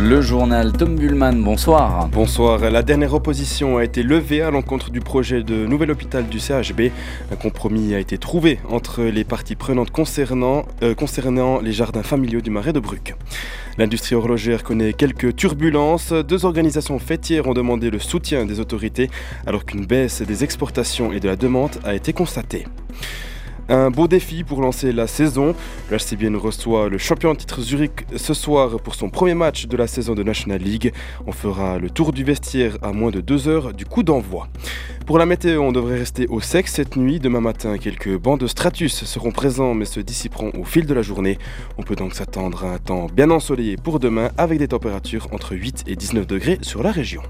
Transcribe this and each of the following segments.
Le journal Tom Bullman, bonsoir. Bonsoir. La dernière opposition a été levée à l'encontre du projet de nouvel hôpital du CHB. Un compromis a été trouvé entre les parties prenantes concernant les jardins familiaux du Marais de Bruck. L'industrie horlogère connaît quelques turbulences. 2 organisations fêtières ont demandé le soutien des autorités alors qu'une baisse des exportations et de la demande a été constatée. Un beau défi pour lancer la saison. Le HC Bienne reçoit le champion en titre Zurich ce soir pour son premier match de la saison de National League. On fera le tour du vestiaire à moins de 2 heures du coup d'envoi. Pour la météo, on devrait rester au sec cette nuit. Demain matin, quelques bancs de stratus seront présents mais se dissiperont au fil de la journée. On peut donc s'attendre à un temps bien ensoleillé pour demain avec des températures entre 8 et 19 degrés sur la région.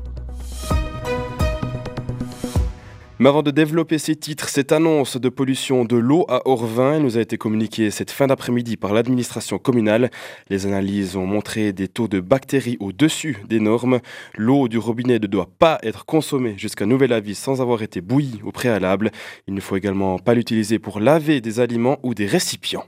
Mais avant de développer ces titres, cette annonce de pollution de l'eau à Orvin nous a été communiquée cette fin d'après-midi par l'administration communale. Les analyses ont montré des taux de bactéries au-dessus des normes. L'eau du robinet ne doit pas être consommée jusqu'à nouvel avis sans avoir été bouillie au préalable. Il ne faut également pas l'utiliser pour laver des aliments ou des récipients.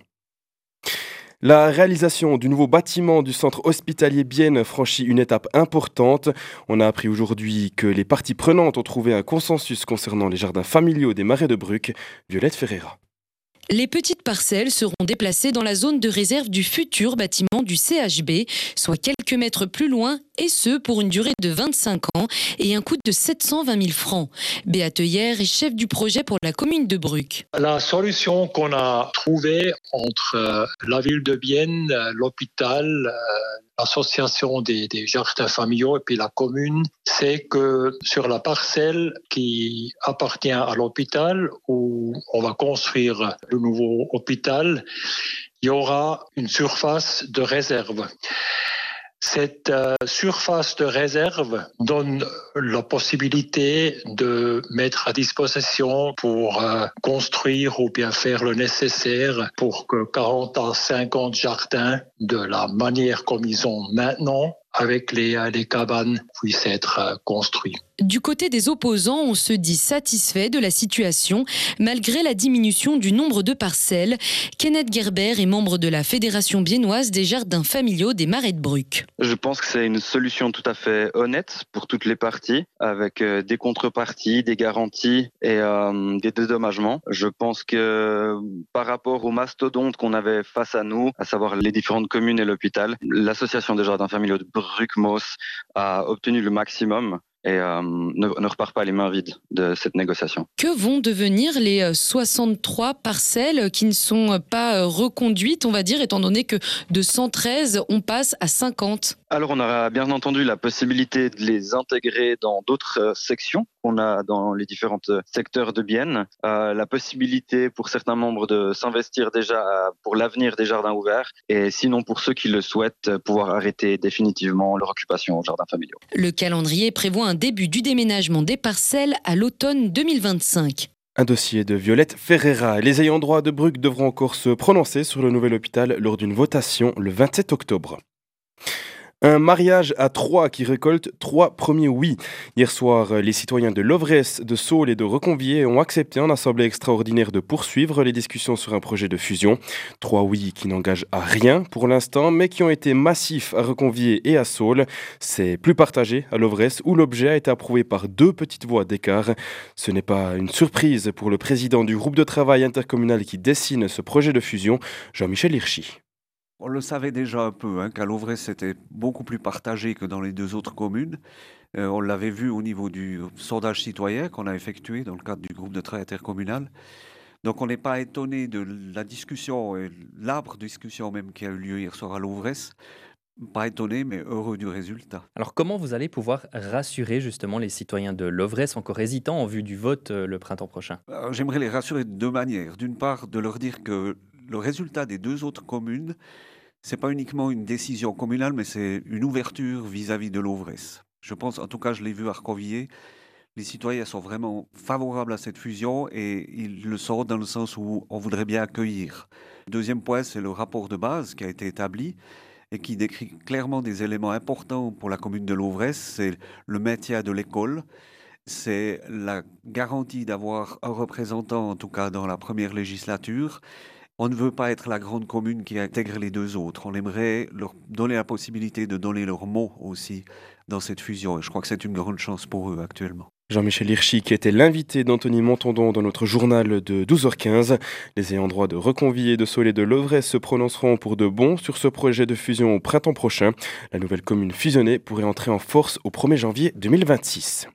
La réalisation du nouveau bâtiment du centre hospitalier Bienne franchit une étape importante. On a appris aujourd'hui que les parties prenantes ont trouvé un consensus concernant les jardins familiaux des Marais de Bruck. Violette Ferreira. Les petites parcelles seront déplacées dans la zone de réserve du futur bâtiment du CHB, soit quelques mètres plus loin, et ce pour une durée de 25 ans et un coût de 720 000 francs. Béat Heuillère est chef du projet pour la commune de Bruck. La solution qu'on a trouvée entre la ville de Bienne, l'hôpital, l'association des jardins familiaux et puis la commune, c'est que sur la parcelle qui appartient à l'hôpital où on va construire le nouveau hôpital, il y aura une surface de réserve. Cette surface de réserve donne la possibilité de mettre à disposition pour construire ou bien faire le nécessaire pour que 40 à 50 jardins, de la manière comme ils ont maintenant, avec les cabanes, puissent être construits. Du côté des opposants, on se dit satisfait de la situation, malgré la diminution du nombre de parcelles. Kenneth Gerber est membre de la Fédération biennoise des jardins familiaux des Marais de Bruck. Je pense que c'est une solution tout à fait honnête pour toutes les parties, avec des contreparties, des garanties et des dédommagements. Je pense que par rapport aux mastodontes qu'on avait face à nous, à savoir les différentes communes et l'hôpital, l'association des jardins familiaux de Bruck-Moos a obtenu le maximum et ne repart pas les mains vides de cette négociation. Que vont devenir les 63 parcelles qui ne sont pas reconduites, on va dire, étant donné que de 113, on passe à 50 ? Alors on aura bien entendu la possibilité de les intégrer dans d'autres sections qu'on a dans les différents secteurs de Bienne. La possibilité pour certains membres de s'investir déjà pour l'avenir des jardins ouverts et sinon pour ceux qui le souhaitent, pouvoir arrêter définitivement leur occupation aux jardins familiaux. Le calendrier prévoit un début du déménagement des parcelles à l'automne 2025. Un dossier de Violette Ferreira. Les ayants droit de Bruck devront encore se prononcer sur le nouvel hôpital lors d'une votation le 27 octobre. Un mariage à 3 qui récolte 3 premiers oui. Hier soir, les citoyens de Lovresse, de Saules et de Reconvier ont accepté en assemblée extraordinaire de poursuivre les discussions sur un projet de fusion. 3 oui qui n'engagent à rien pour l'instant, mais qui ont été massifs à Reconvier et à Saules. C'est plus partagé à Lovresse où l'objet a été approuvé par 2 petites voix d'écart. Ce n'est pas une surprise pour le président du groupe de travail intercommunal qui dessine ce projet de fusion, Jean-Michel Hirschi. On le savait déjà un peu, qu'à Lovresse c'était beaucoup plus partagé que dans les 2 autres communes. On l'avait vu au niveau du sondage citoyen qu'on a effectué dans le cadre du groupe de travail intercommunal. Donc on n'est pas étonné de la discussion, et l'âpre discussion même qui a eu lieu hier soir à Lovresse. Pas étonné, mais heureux du résultat. Alors comment vous allez pouvoir rassurer justement les citoyens de Lovresse encore hésitants en vue du vote le printemps prochain ? J'aimerais les rassurer de 2 manières. D'une part, de leur dire que le résultat des 2 autres communes, c'est pas uniquement une décision communale, mais c'est une ouverture vis-à-vis de Lovresse. Je pense, en tout cas, je l'ai vu à Reconvier, les citoyens sont vraiment favorables à cette fusion et ils le sont dans le sens où on voudrait bien accueillir. Deuxième point, c'est le rapport de base qui a été établi et qui décrit clairement des éléments importants pour la commune de Lovresse. C'est le maintien de l'école, c'est la garantie d'avoir un représentant, en tout cas dans la première législature, On ne veut pas être la grande commune qui intègre les deux autres. On aimerait leur donner la possibilité de donner leur mot aussi dans cette fusion. Et je crois que c'est une grande chance pour eux actuellement. Jean-Michel Hirschi, qui était l'invité d'Anthony Montandon dans notre journal de 12h15. Les ayants droit de Reconvie et de Saulé de Lovresse se prononceront pour de bon sur ce projet de fusion au printemps prochain. La nouvelle commune fusionnée pourrait entrer en force au 1er janvier 2026.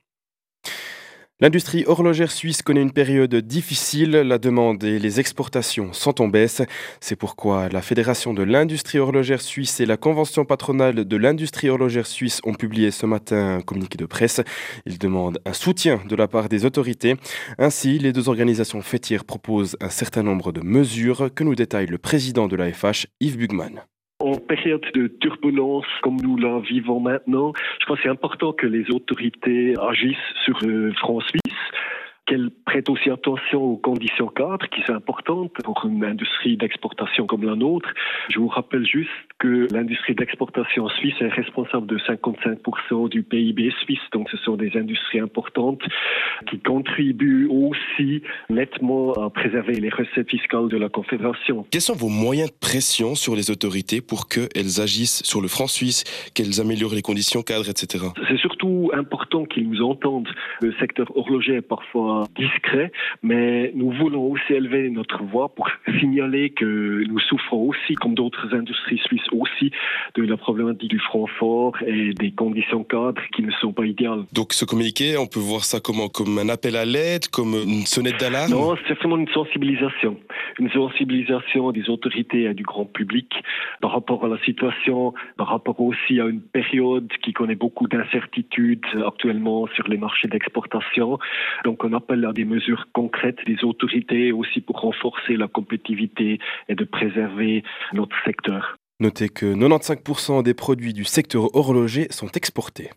L'industrie horlogère suisse connaît une période difficile. La demande et les exportations sont en baisse. C'est pourquoi la Fédération de l'industrie horlogère suisse et la Convention patronale de l'industrie horlogère suisse ont publié ce matin un communiqué de presse. Ils demandent un soutien de la part des autorités. Ainsi, les deux organisations fêtières proposent un certain nombre de mesures que nous détaille le président de l'AFH, Yves Bugman. En période de turbulence comme nous la vivons maintenant, je pense que c'est important que les autorités agissent sur le franc suisse, qu'elles prêtent aussi attention aux conditions cadres qui sont importantes pour une industrie d'exportation comme la nôtre. Je vous rappelle juste que l'industrie d'exportation suisse est responsable de 55% du PIB suisse, donc ce sont des industries importantes qui contribuent aussi nettement à préserver les recettes fiscales de la Confédération. Quels sont vos moyens de pression sur les autorités pour qu'elles agissent sur le franc suisse, qu'elles améliorent les conditions cadres, etc. C'est surtout important qu'ils nous entendent. Le secteur horloger est parfois discret, mais nous voulons aussi élever notre voix pour signaler que nous souffrons aussi, comme d'autres industries suisses aussi, de la problématique du franc fort et des conditions cadres qui ne sont pas idéales. Donc ce communiqué, on peut voir ça comment? Comme un appel à l'aide, comme une sonnette d'alarme? Non, c'est vraiment une sensibilisation. Une sensibilisation des autorités et du grand public par rapport à la situation, par rapport aussi à une période qui connaît beaucoup d'incertitudes actuellement sur les marchés d'exportation. Donc on appelle à des mesures concrètes des autorités aussi pour renforcer la compétitivité et de préserver notre secteur. Notez que 95% des produits du secteur horloger sont exportés.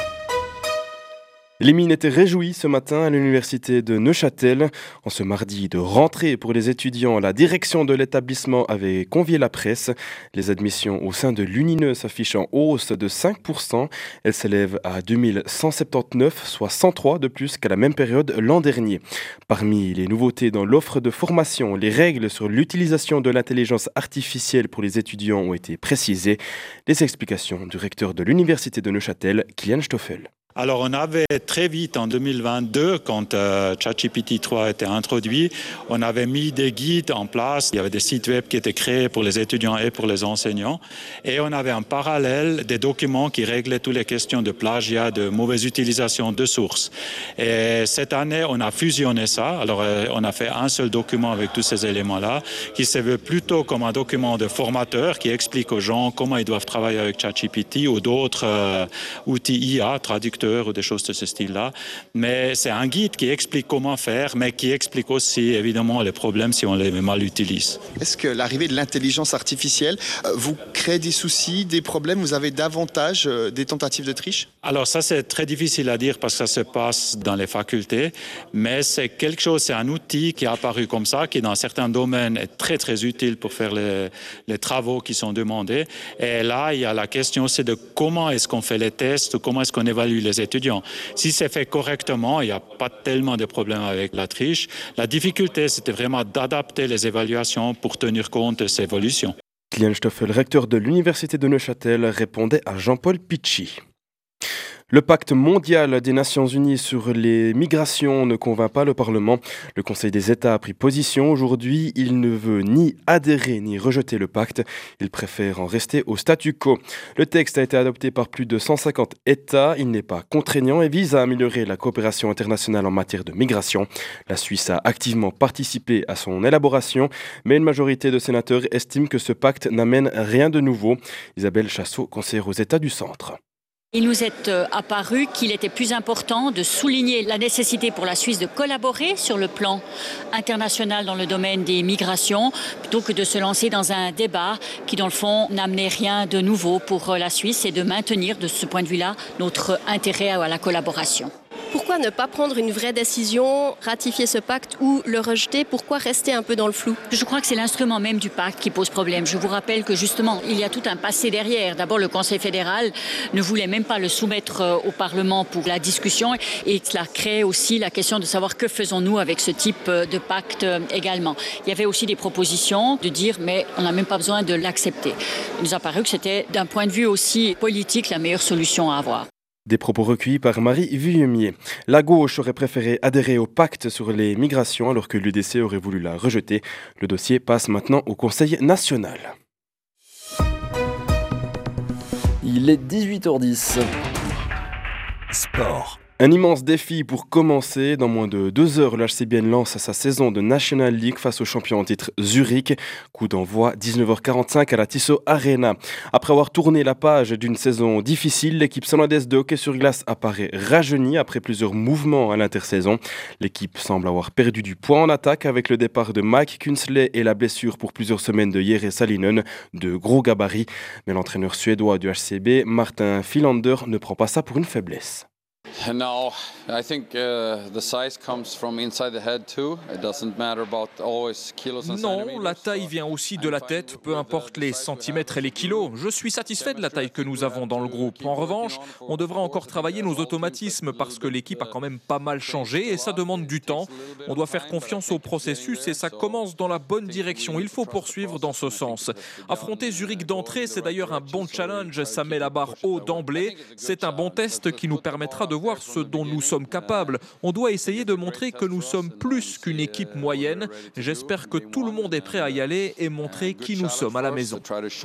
Les mines étaient réjouies ce matin à l'université de Neuchâtel. En ce mardi de rentrée pour les étudiants, la direction de l'établissement avait convié la presse. Les admissions au sein de l'UNINE s'affichent en hausse de 5%. Elles s'élèvent à 2179, soit 103 de plus qu'à la même période l'an dernier. Parmi les nouveautés dans l'offre de formation, les règles sur l'utilisation de l'intelligence artificielle pour les étudiants ont été précisées. Les explications du recteur de l'université de Neuchâtel, Kilian Stoffel. Alors on avait très vite en 2022, quand ChatGPT 3 a été introduit, on avait mis des guides en place. Il y avait des sites web qui étaient créés pour les étudiants et pour les enseignants. Et on avait en parallèle des documents qui réglaient toutes les questions de plagiat, de mauvaise utilisation de sources. Et cette année, on a fusionné ça. Alors on a fait un seul document avec tous ces éléments-là, qui se veut plutôt comme un document de formateur qui explique aux gens comment ils doivent travailler avec ChatGPT ou d'autres outils IA, traducteurs ou des choses de ce style-là. Mais c'est un guide qui explique comment faire, mais qui explique aussi évidemment les problèmes si on les mal utilise. Est-ce que l'arrivée de l'intelligence artificielle vous crée des soucis, des problèmes? Vous avez davantage des tentatives de triche? Alors ça c'est très difficile à dire parce que ça se passe dans les facultés, mais c'est quelque chose, c'est un outil qui est apparu comme ça, qui dans certains domaines est très très utile pour faire les travaux qui sont demandés. Et là il y a la question, c'est de comment est-ce qu'on fait les tests, comment est-ce qu'on évalue les étudiants. Si c'est fait correctement, il n'y a pas tellement de problèmes avec la triche. La difficulté, c'était vraiment d'adapter les évaluations pour tenir compte de ces évolutions. Kilian Stoffel, recteur de l'université de Neuchâtel, répondait à Jean-Paul Picchi. Le pacte mondial des Nations Unies sur les migrations ne convainc pas le Parlement. Le Conseil des États a pris position aujourd'hui. Il ne veut ni adhérer ni rejeter le pacte. Il préfère en rester au statu quo. Le texte a été adopté par plus de 150 États. Il n'est pas contraignant et vise à améliorer la coopération internationale en matière de migration. La Suisse a activement participé à son élaboration, mais une majorité de sénateurs estime que ce pacte n'amène rien de nouveau. Isabelle Chassot, conseillère aux États du Centre. Il nous est apparu qu'il était plus important de souligner la nécessité pour la Suisse de collaborer sur le plan international dans le domaine des migrations, plutôt que de se lancer dans un débat qui, dans le fond, n'amenait rien de nouveau pour la Suisse et de maintenir, de ce point de vue-là, notre intérêt à la collaboration. Pourquoi ne pas prendre une vraie décision, ratifier ce pacte ou le rejeter? Pourquoi rester un peu dans le flou? Je crois que c'est l'instrument même du pacte qui pose problème. Je vous rappelle que justement, il y a tout un passé derrière. D'abord, le Conseil fédéral ne voulait même pas le soumettre au Parlement pour la discussion et cela crée aussi la question de savoir que faisons-nous avec ce type de pacte également. Il y avait aussi des propositions de dire mais on n'a même pas besoin de l'accepter. Il nous a paru que c'était d'un point de vue aussi politique la meilleure solution à avoir. Des propos recueillis par Marie Vuillemier. La gauche aurait préféré adhérer au pacte sur les migrations alors que l'UDC aurait voulu la rejeter. Le dossier passe maintenant au Conseil national. Il est 18h10. Sport. Un immense défi pour commencer. Dans moins de 2 heures, le HC Bienne lance sa saison de National League face au champion en titre Zurich. Coup d'envoi 19h45 à la Tissot Arena. Après avoir tourné la page d'une saison difficile, l'équipe sanlandaise de hockey sur glace apparaît rajeunie après plusieurs mouvements à l'intersaison. L'équipe semble avoir perdu du poids en attaque avec le départ de Mike Kunsley et la blessure pour plusieurs semaines de Jere Salinen, de gros gabarits. Mais l'entraîneur suédois du HCB, Martin Philander, ne prend pas ça pour une faiblesse. No, I think the size comes from inside the head too. It doesn't matter about always kilos and centimeters. Non, la taille vient aussi de la tête, peu importe les centimètres et les kilos. Je suis satisfait de la taille que nous avons dans le groupe. En revanche, on devra encore travailler nos automatismes parce que l'équipe a quand même pas mal changé et ça demande du temps. On doit faire confiance au processus et ça commence dans la bonne direction. Il faut poursuivre dans ce sens. Affronter Zurich d'entrée, c'est d'ailleurs un bon challenge. Ça met la barre haut d'emblée. C'est un bon test qui nous permettra de voir ce dont nous sommes capables. On doit essayer de montrer que nous sommes plus qu'une équipe moyenne. J'espère que tout le monde est prêt à y aller et montrer qui nous sommes à la maison.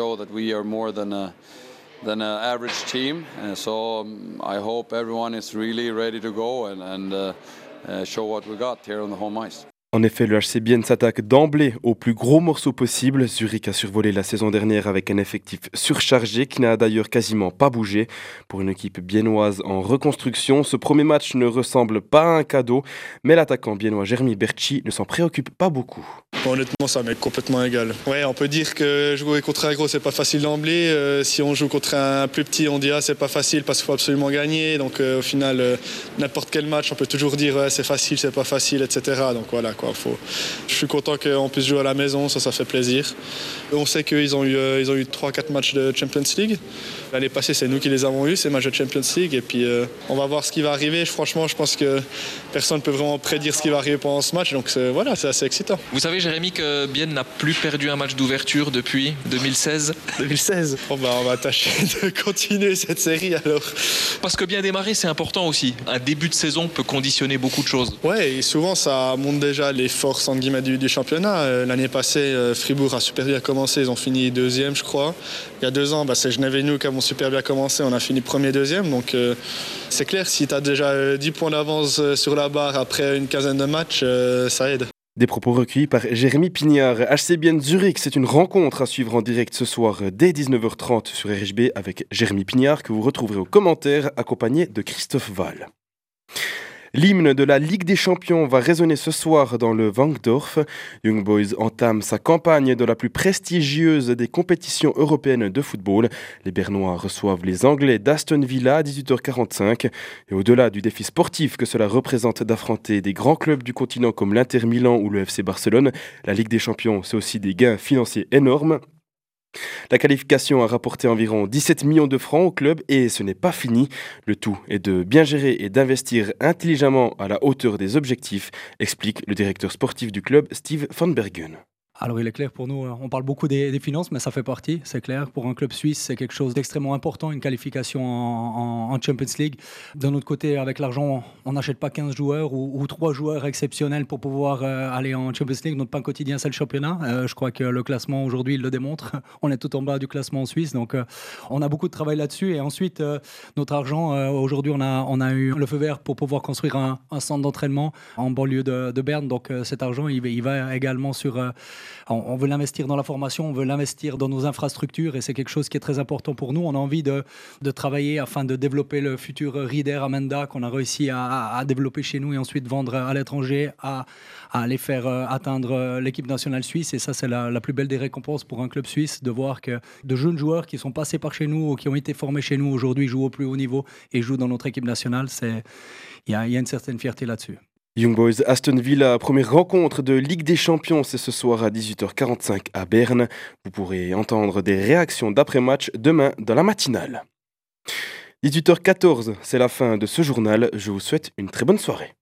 Than an average team, and so I hope everyone is really ready to go and show what we got here on the home ice. En effet, le HC Bienne s'attaque d'emblée au plus gros morceau possible. Zurich a survolé la saison dernière avec un effectif surchargé qui n'a d'ailleurs quasiment pas bougé. Pour une équipe biennoise en reconstruction, ce premier match ne ressemble pas à un cadeau, mais l'attaquant biennois Jeremy Berchi ne s'en préoccupe pas beaucoup. Honnêtement, ça m'est complètement égal. Ouais, on peut dire que jouer contre un gros, c'est pas facile d'emblée. Si on joue contre un plus petit, on dit c'est pas facile parce qu'il faut absolument gagner. Donc au final, n'importe quel match, on peut toujours dire c'est facile, c'est pas facile, etc. Donc voilà. Je suis content qu'on puisse jouer à la maison, ça fait plaisir. On sait qu'ils ont eu 3-4 matchs de Champions League. L'année passée, c'est nous qui les avons eus, ces matchs de Champions League. Et puis, on va voir ce qui va arriver. Franchement, je pense que personne ne peut vraiment prédire ce qui va arriver pendant ce match. Donc voilà, c'est assez excitant. Vous savez, Jérémy, que Bienne n'a plus perdu un match d'ouverture depuis 2016. 2016 on va tâcher de continuer cette série alors. Parce que bien démarrer, c'est important aussi. Un début de saison peut conditionner beaucoup de choses. Ouais, et souvent, ça montre déjà les forces entre guillemets, du championnat. L'année passée, Fribourg a super bien commencé. Ils ont fini deuxième, je crois. Il y a 2 ans, c'est Genève et nous qui avons super bien commencé. On a fini premier, deuxième. Donc c'est clair, si tu as déjà 10 points d'avance sur la barre après une quinzaine de matchs, ça aide. Des propos recueillis par Jérémy Pignard. HC Bienne Zurich, c'est une rencontre à suivre en direct ce soir dès 19h30 sur RHB avec Jérémy Pignard que vous retrouverez aux commentaires accompagné de Christophe Val. L'hymne de la Ligue des Champions va résonner ce soir dans le Wankdorf. Young Boys entame sa campagne de la plus prestigieuse des compétitions européennes de football. Les Bernois reçoivent les Anglais d'Aston Villa à 18h45. Et au-delà du défi sportif que cela représente d'affronter des grands clubs du continent comme l'Inter Milan ou le FC Barcelone, la Ligue des Champions, c'est aussi des gains financiers énormes. La qualification a rapporté environ 17 millions de francs au club et ce n'est pas fini. Le tout est de bien gérer et d'investir intelligemment à la hauteur des objectifs, explique le directeur sportif du club, Steve Van Bergen. Alors il est clair pour nous, on parle beaucoup des finances, mais ça fait partie, c'est clair. Pour un club suisse, c'est quelque chose d'extrêmement important, une qualification en Champions League. D'un autre côté, avec l'argent, on n'achète pas 15 joueurs ou 3 joueurs exceptionnels pour pouvoir aller en Champions League. Notre pain quotidien, c'est le championnat. Je crois que le classement aujourd'hui, il le démontre. On est tout en bas du classement en Suisse, donc on a beaucoup de travail là-dessus. Et ensuite, notre argent, aujourd'hui, on a eu le feu vert pour pouvoir construire un centre d'entraînement en banlieue de Berne. Donc cet argent, il va également sur On veut l'investir dans la formation, on veut l'investir dans nos infrastructures et c'est quelque chose qui est très important pour nous. On a envie de travailler afin de développer le futur Rieder Amenda qu'on a réussi à développer chez nous et ensuite vendre à l'étranger, à aller faire atteindre l'équipe nationale suisse. Et ça, c'est la plus belle des récompenses pour un club suisse, de voir que de jeunes joueurs qui sont passés par chez nous ou qui ont été formés chez nous aujourd'hui jouent au plus haut niveau et jouent dans notre équipe nationale. Il y a une certaine fierté là-dessus. Young Boys Aston Villa, première rencontre de Ligue des Champions, c'est ce soir à 18h45 à Berne. Vous pourrez entendre des réactions d'après-match demain dans la matinale. 18h14, c'est la fin de ce journal. Je vous souhaite une très bonne soirée.